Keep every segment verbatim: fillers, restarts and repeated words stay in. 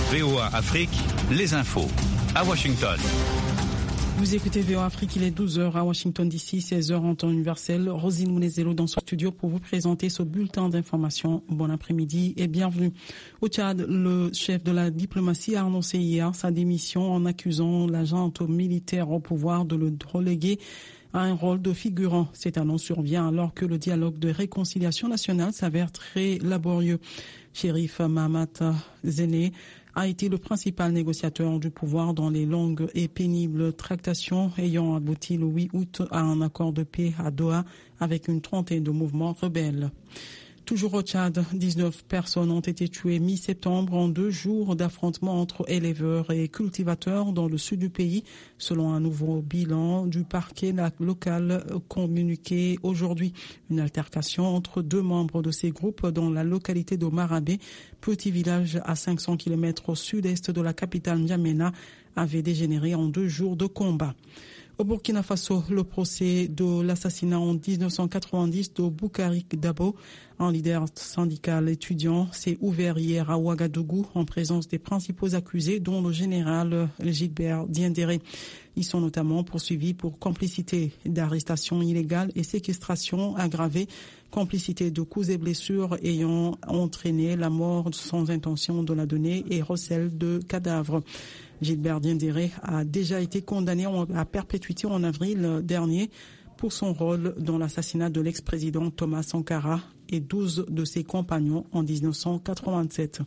V O A Afrique, les infos. À Washington. Vous écoutez V O A Afrique, il est douze heures à Washington D C, seize heures en temps universel. Rosine Mounezelo dans son studio pour vous présenter ce bulletin d'information. Bon après-midi et bienvenue. Au Tchad, le chef de la diplomatie a annoncé hier sa démission en accusant l'agent militaire au pouvoir de le reléguer à un rôle de figurant. Cette annonce survient alors que le dialogue de réconciliation nationale s'avère très laborieux. Chérif Mahamat Zéné a été le principal négociateur du pouvoir dans les longues et pénibles tractations ayant abouti le huit août à un accord de paix à Doha avec une trentaine de mouvements rebelles. Toujours au Tchad, dix-neuf personnes ont été tuées mi-septembre en deux jours d'affrontements entre éleveurs et cultivateurs dans le sud du pays, selon un nouveau bilan du parquet local communiqué aujourd'hui. Une altercation entre deux membres de ces groupes dans la localité de Marabé, petit village à cinq cents kilomètres au sud-est de la capitale N'Djamena, avait dégénéré en deux jours de combat. Au Burkina Faso, le procès de l'assassinat en dix-neuf cent quatre-vingt-dix de Boukari Dabo, un leader syndical étudiant, s'est ouvert hier à Ouagadougou en présence des principaux accusés, dont le général Gilbert Diendéré. Ils sont notamment poursuivis pour complicité d'arrestation illégale et séquestration aggravée, complicité de coups et blessures ayant entraîné la mort sans intention de la donner et recel de cadavres. Gilbert Diendéré a déjà été condamné à perpétuité en avril dernier pour son rôle dans l'assassinat de l'ex-président Thomas Sankara et douze de ses compagnons en dix-neuf cent quatre-vingt-sept.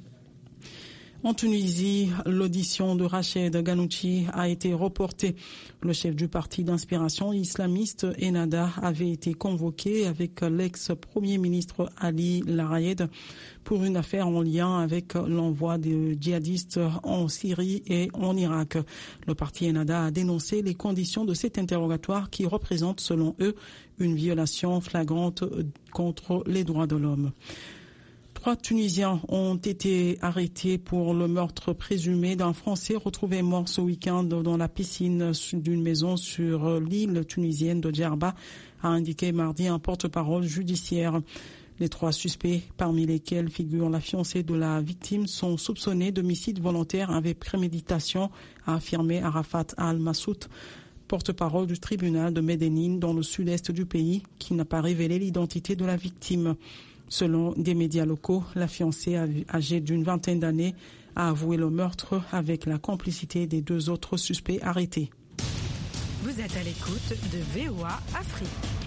En Tunisie, l'audition de Rached Ghannouchi a été reportée. Le chef du parti d'inspiration islamiste Ennahda avait été convoqué avec l'ex-premier ministre Ali Larayed pour une affaire en lien avec l'envoi de djihadistes en Syrie et en Irak. Le parti Ennahda a dénoncé les conditions de cet interrogatoire qui représente, selon eux, une violation flagrante contre les droits de l'homme. Trois Tunisiens ont été arrêtés pour le meurtre présumé d'un Français retrouvé mort ce week-end dans la piscine d'une maison sur l'île tunisienne de Djerba, a indiqué mardi un porte-parole judiciaire. Les trois suspects, parmi lesquels figure la fiancée de la victime, sont soupçonnés d'homicide volontaire avec préméditation, a affirmé Arafat Al-Massoud, porte-parole du tribunal de Médénine dans le sud-est du pays, qui n'a pas révélé l'identité de la victime. Selon des médias locaux, la fiancée âgée d'une vingtaine d'années a avoué le meurtre avec la complicité des deux autres suspects arrêtés. Vous êtes à l'écoute de V O A Afrique.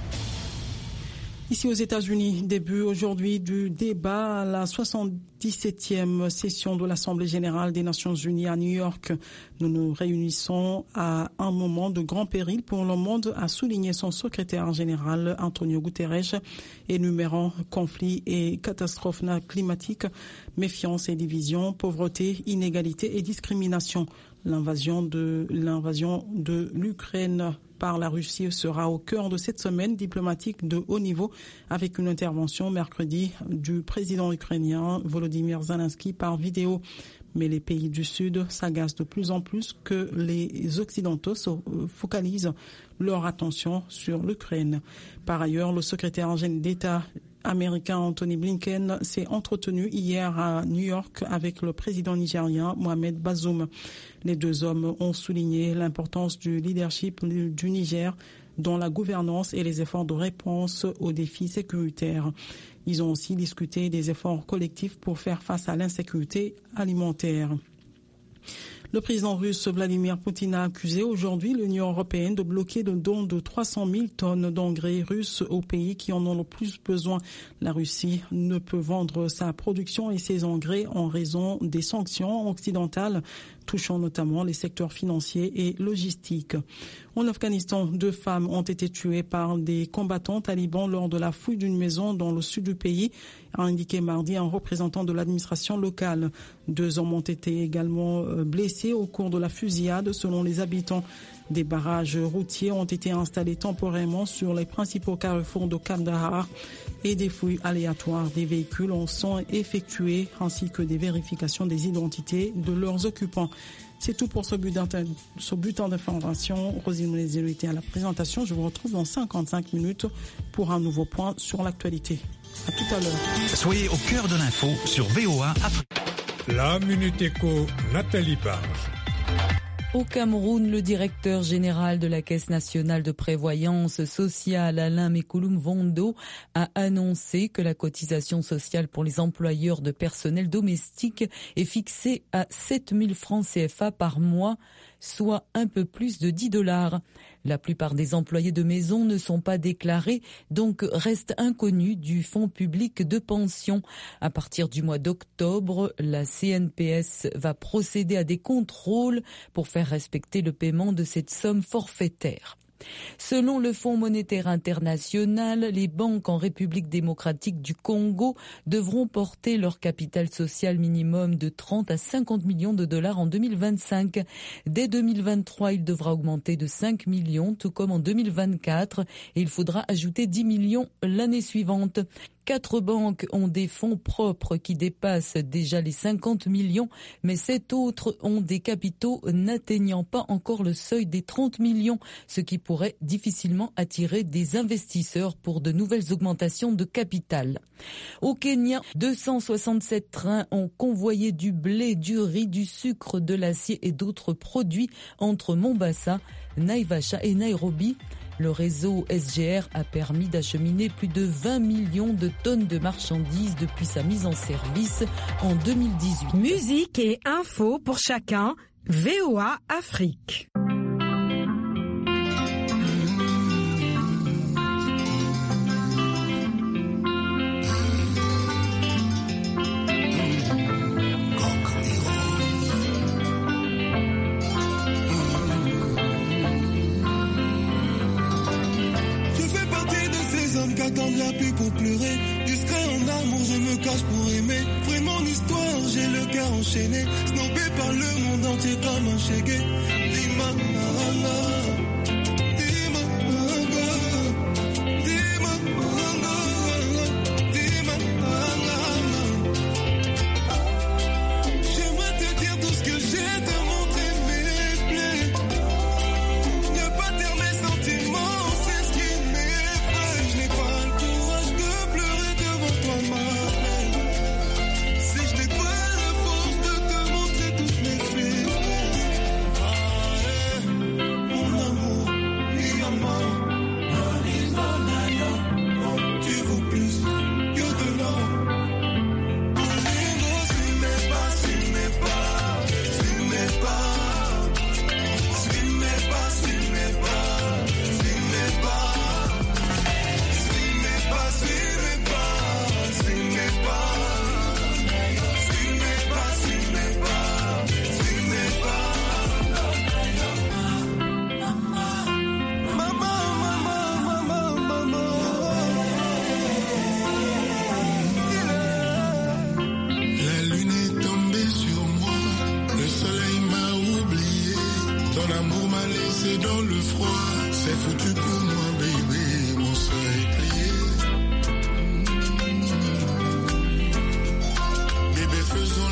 Ici aux États-Unis, début aujourd'hui du débat à la soixante-dix-septième session de l'Assemblée générale des Nations unies à New York. Nous nous réunissons à un moment de grand péril pour le monde, a souligné son secrétaire général Antonio Guterres, énumérant conflits et catastrophes climatiques, méfiance et division, pauvreté, inégalité et discrimination. L'invasion de, l'invasion de l'Ukraine par la Russie sera au cœur de cette semaine diplomatique de haut niveau avec une intervention mercredi du président ukrainien Volodymyr Zelensky par vidéo. Mais les pays du Sud s'agacent de plus en plus que les Occidentaux focalisent leur attention sur l'Ukraine. Par ailleurs, le secrétaire d'État américain Anthony Blinken s'est entretenu hier à New York avec le président nigérien Mohamed Bazoum. Les deux hommes ont souligné l'importance du leadership du Niger dans la gouvernance et les efforts de réponse aux défis sécuritaires. Ils ont aussi discuté des efforts collectifs pour faire face à l'insécurité alimentaire. Le président russe Vladimir Poutine a accusé aujourd'hui l'Union européenne de bloquer le don de trois cent mille tonnes d'engrais russes aux pays qui en ont le plus besoin. La Russie ne peut vendre sa production et ses engrais en raison des sanctions occidentales touchant notamment les secteurs financiers et logistiques. En Afghanistan, deux femmes ont été tuées par des combattants talibans lors de la fouille d'une maison dans le sud du pays, a indiqué mardi un représentant de l'administration locale. Deux hommes ont été également blessés au cours de la fusillade, selon les habitants. Des barrages routiers ont été installés temporairement sur les principaux carrefours de Kandahar et des fouilles aléatoires des véhicules en sont effectuées, ainsi que des vérifications des identités de leurs occupants. C'est tout pour ce bulletin, ce bulletin d'information. Rosine Mounezelo était à la présentation. Je vous retrouve dans cinquante-cinq minutes pour un nouveau point sur l'actualité. À tout à l'heure. Soyez au cœur de l'info sur V O A Afrique. La Minute Éco, Nathalie Barge. Au Cameroun, le directeur général de la Caisse nationale de prévoyance sociale, Alain Mekouloum Vondo, a annoncé que la cotisation sociale pour les employeurs de personnel domestique est fixée à sept mille francs C F A par mois, soit un peu plus de dix dollars. La plupart des employés de maison ne sont pas déclarés, donc restent inconnus du fonds public de pension. À partir du mois d'octobre, la C N P S va procéder à des contrôles pour faire respecter le paiement de cette somme forfaitaire. Selon le Fonds monétaire international, les banques en République démocratique du Congo devront porter leur capital social minimum de trente à cinquante millions de dollars en deux mille vingt-cinq. Dès deux mille vingt-trois, il devra augmenter de cinq millions, tout comme en deux mille vingt-quatre, et il faudra ajouter dix millions l'année suivante. Quatre banques ont des fonds propres qui dépassent déjà les cinquante millions, mais sept autres ont des capitaux n'atteignant pas encore le seuil des trente millions, ce qui pourrait difficilement attirer des investisseurs pour de nouvelles augmentations de capital. Au Kenya, deux cent soixante-sept trains ont convoyé du blé, du riz, du sucre, de l'acier et d'autres produits entre Mombasa, Naivasha et Nairobi. Le réseau S G R a permis d'acheminer plus de vingt millions de tonnes de marchandises depuis sa mise en service en deux mille dix-huit. Musique et infos pour chacun, V O A Afrique. Qu'attendent la pluie pour pleurer. Discret en amour, je me cache pour aimer. Vrai mon histoire, j'ai le cœur enchaîné. Snobé par le monde entier comme un chégué. Dis-moi, dis-moi, dis-moi, dis-moi. J'aimerais te dire tout ce que j'ai, te montrer mes plaies. Ne pas taire mes sentiments. Faisons